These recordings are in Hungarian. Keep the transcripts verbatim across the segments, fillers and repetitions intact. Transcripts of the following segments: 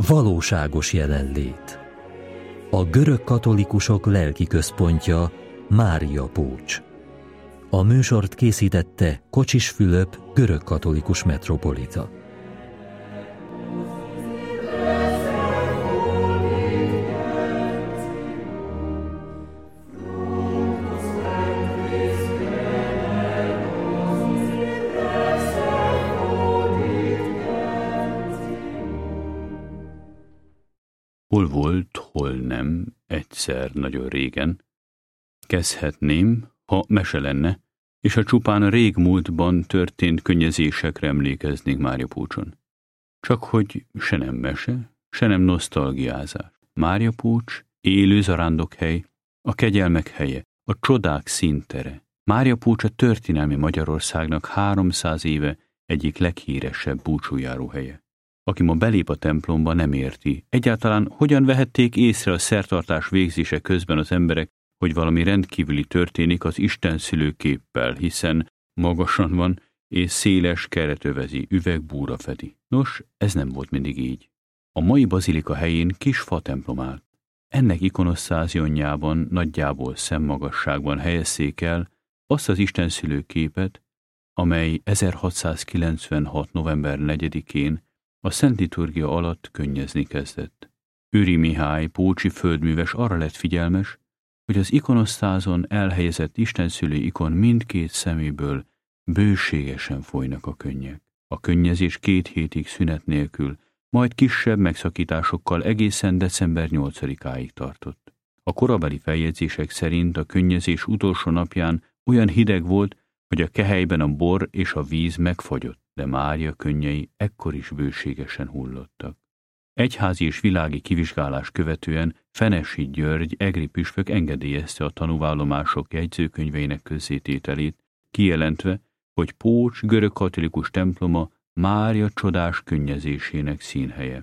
Valóságos jelenlét. A görög katolikusok lelki központja Mária Pócs. A műsort készítette Kocsis Fülöp, görög katolikus metropolita. Hol volt, hol nem, egyszer nagyon régen. Kezdhetném, ha mese lenne, és a csupán a régmúltban történt könnyezésekre emlékeznénk Mária Pócson. Csak hogy se nem mese, se nem nosztalgiázás. Mária Pócs élő zarándokhely, a kegyelmek helye, a csodák színtere. Mária Pócs a történelmi Magyarországnak háromszáz éve egyik leghíresebb búcsújáró helye. Aki ma belép a templomba, nem érti. Egyáltalán hogyan vehették észre a szertartás végzése közben az emberek, hogy valami rendkívüli történik az Isten szülőképpel, hiszen magasan van és széles keret övezi, üvegbúra fedi. Nos, ez nem volt mindig így. A mai bazilika helyén kis fatemplom állt. Ennek ikonosztázionjában nagyjából szemmagasságban helyezzék el azt az Isten szülőképet, amely ezerhatszázkilencvenhat. november negyedikén a Szent Liturgia alatt könnyezni kezdett. Őri Mihály, pócsi földműves arra lett figyelmes, hogy az ikonosztázon elhelyezett istenszülő ikon mindkét szeméből bőségesen folynak a könnyek. A könnyezés két hétig szünet nélkül, majd kisebb megszakításokkal egészen december nyolcadikáig tartott. A korabeli feljegyzések szerint a könnyezés utolsó napján olyan hideg volt, hogy a kehelyben a bor és a víz megfagyott, de Mária könnyei ekkor is bőségesen hullottak. Egyházi és világi kivizsgálás követően Fenessy György egri püspök engedélyezte a tanúvallomások jegyzőkönyveinek közzétételét, kijelentve, hogy Pócs görög katolikus temploma Mária csodás könnyezésének színhelye.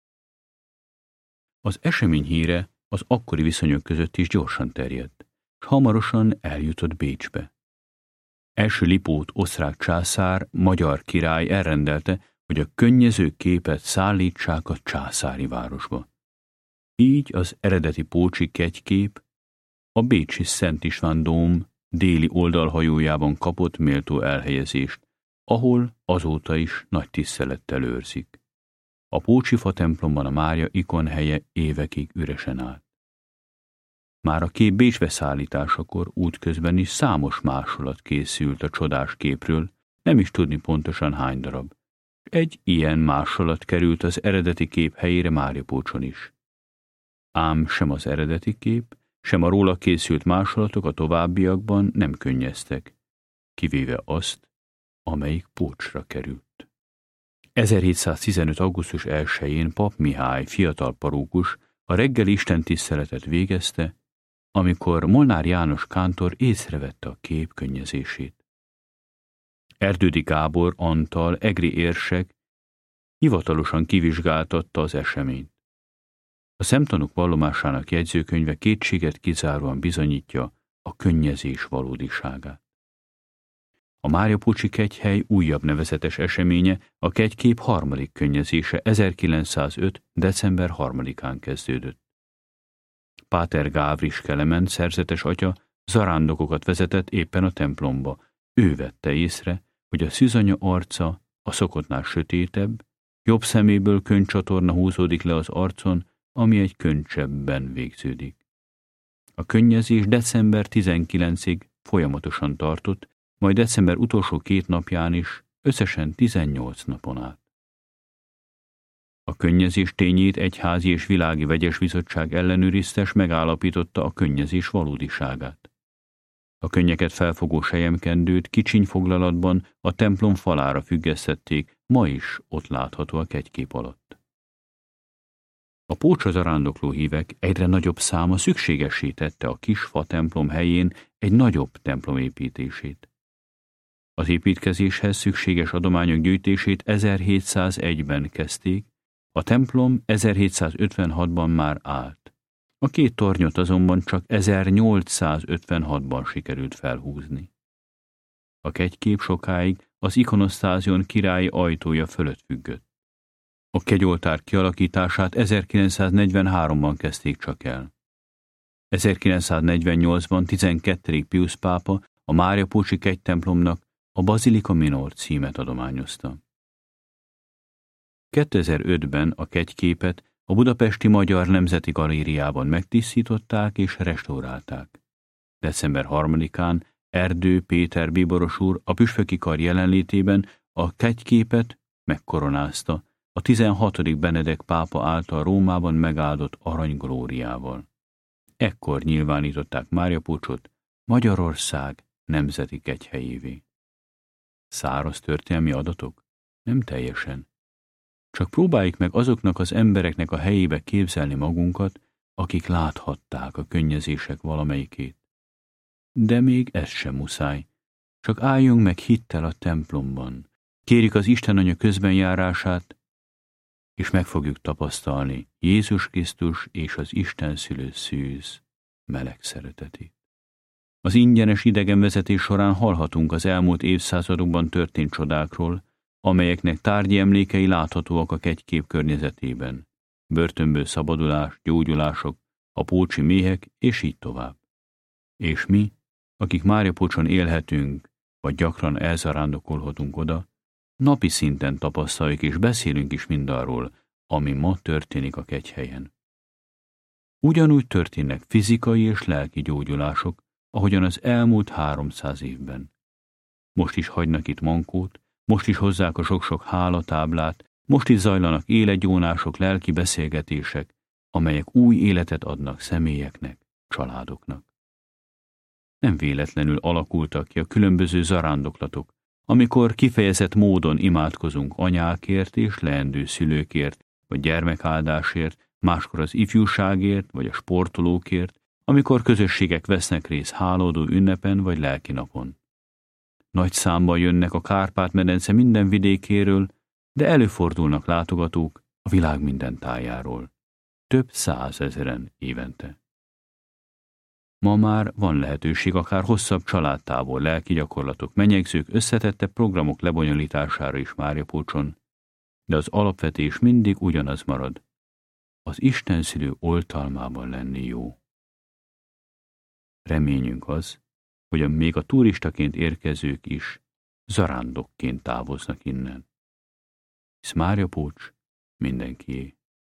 Az esemény híre az akkori viszonyok között is gyorsan terjedt, s hamarosan eljutott Bécsbe. Első Lipót osztrák császár, magyar király elrendelte, hogy a könnyező képet szállítsák a császári városba. Így az eredeti pócsi kegykép a bécsi Szent István dóm déli oldalhajójában kapott méltó elhelyezést, ahol azóta is nagy tisztelettel őrzik. A pócsi fatemplomban a Mária ikon helye évekig üresen állt. Már a kép Bécsbe szállításakor útközben is számos másolat készült a csodás képről, nem is tudni pontosan hány darab. Egy ilyen másolat került az eredeti kép helyére Mária Pócson is. Ám sem az eredeti kép, sem a róla készült másolatok a továbbiakban nem könnyeztek, kivéve azt, amelyik Pócsra került. ezerhétszáztizenöt. augusztus elsején Pap Mihály, fiatal parókus, a reggeli istentiszteletet végezte, amikor Molnár János kántor észrevette a kép könnyezését. Erdődy Gábor Antal, egri érsek hivatalosan kivizsgáltatta az eseményt. A szemtanúk vallomásának jegyzőkönyve kétséget kizáróan bizonyítja a könnyezés valódiságát. A Mária Pócsi kegyhely újabb nevezetes eseménye a kegykép harmadik könnyezése ezerkilencszázöt. december harmadikán kezdődött. Páter Gávris Kelemen szerzetes atya zarándokokat vezetett éppen a templomba. Ő vette észre, hogy a szűzanya arca a szokottnál sötétebb, jobb szeméből könnycsatorna húzódik le az arcon, ami egy könnycsebben végződik. A könnyezés december tizenkilencedikéig folyamatosan tartott, majd december utolsó két napján is, összesen tizennyolc napon át. A könnyezés tényét egyházi és világi vegyes bizottság ellenőrizte, és megállapította a könnyezés valódiságát. A könnyeket felfogó selyemkendőt kicsinyfoglalatban a templom falára függesztették, ma is ott látható a kegykép alatt. A Pócsra zarándokló hívek egyre nagyobb száma szükségessé tette a kis fa templom helyén egy nagyobb templom építését. Az építkezéshez szükséges adományok gyűjtését ezerhétszázegyben kezdték, a templom ezerhétszázötvenhatban már állt. A két tornyot azonban csak ezernyolcszázötvenhatban sikerült felhúzni. A kegykép sokáig az ikonosztázion királyi ajtója fölött függött. A kegyoltár kialakítását ezerkilencszáznegyvenháromban kezdték csak el. ezerkilencszáznegyvennyolcban tizenkettedik Piusz pápa a máriapócsi kegytemplomnak a Basilica Minor címet adományozta. kétezer-ötben a kegyképet a Budapesti Magyar Nemzeti Galériában megtisztították és restaurálták. december harmadikán Erdő Péter bíboros úr a püspöki kar jelenlétében a kegyképet megkoronázta a tizenhatodik Benedek pápa által Rómában megáldott aranyglóriával. Ekkor nyilvánították máriapócsot Magyarország nemzeti kegyhelyévé. Száraz történelmi adatok? Nem teljesen. Csak próbáljuk meg azoknak az embereknek a helyébe képzelni magunkat, akik láthatták a könnyezések valamelyikét. De még ez sem muszáj. Csak álljunk meg hittel a templomban, kérjük az Isten Anya közbenjárását, és meg fogjuk tapasztalni Jézus Krisztus és az Isten szülő szűz meleg szeretetét. Az ingyenes idegenvezetés során hallhatunk az elmúlt évszázadokban történt csodákról, amelyeknek tárgyi emlékei láthatóak a kegykép környezetében. Börtönből szabadulás, gyógyulások, a pócsi méhek, és így tovább. És mi, akik máriapócson élhetünk, vagy gyakran elzarándokolhatunk oda, napi szinten tapasztaljuk és beszélünk is mindarról, ami ma történik a kegyhelyen. Ugyanúgy történnek fizikai és lelki gyógyulások, ahogyan az elmúlt háromszáz évben. Most is hagynak itt mankót, most is hozzák a sok-sok hálatáblát, most is zajlanak életgyónások, lelki beszélgetések, amelyek új életet adnak személyeknek, családoknak. Nem véletlenül alakultak ki a különböző zarándoklatok, amikor kifejezett módon imádkozunk anyákért és leendő szülőkért, vagy gyermekáldásért, máskor az ifjúságért, vagy a sportolókért, amikor közösségek vesznek részt hálaadó ünnepen vagy lelkinapon. Nagy számban jönnek a Kárpát-medence minden vidékéről, de előfordulnak látogatók a világ minden tájáról. Több százezeren évente. Ma már van lehetőség akár hosszabb családtávol, lelki gyakorlatok, menyegzők, összetette programok lebonyolítására is máriapócson, de az alapvetés mindig ugyanaz marad. Az Isten szülő oltalmában lenni jó. Reményünk az, hogy a még a turistaként érkezők is zarándokként távoznak innen. Hisz máriapócs mindenkié.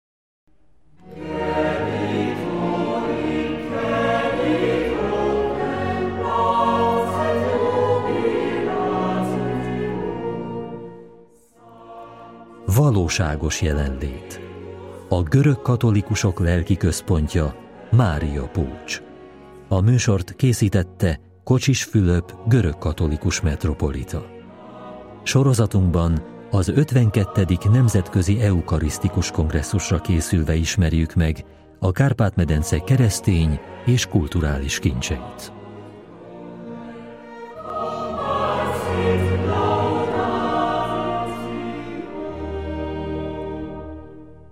Valóságos jelenlét. A görög katolikusok lelki központja Máriapócs. A műsort készítette Kocsis Fülöp görög katolikus metropolita. Sorozatunkban az ötvenkettedik Nemzetközi Eukarisztikus Kongresszusra készülve ismerjük meg a Kárpát-medence keresztény és kulturális kincseit.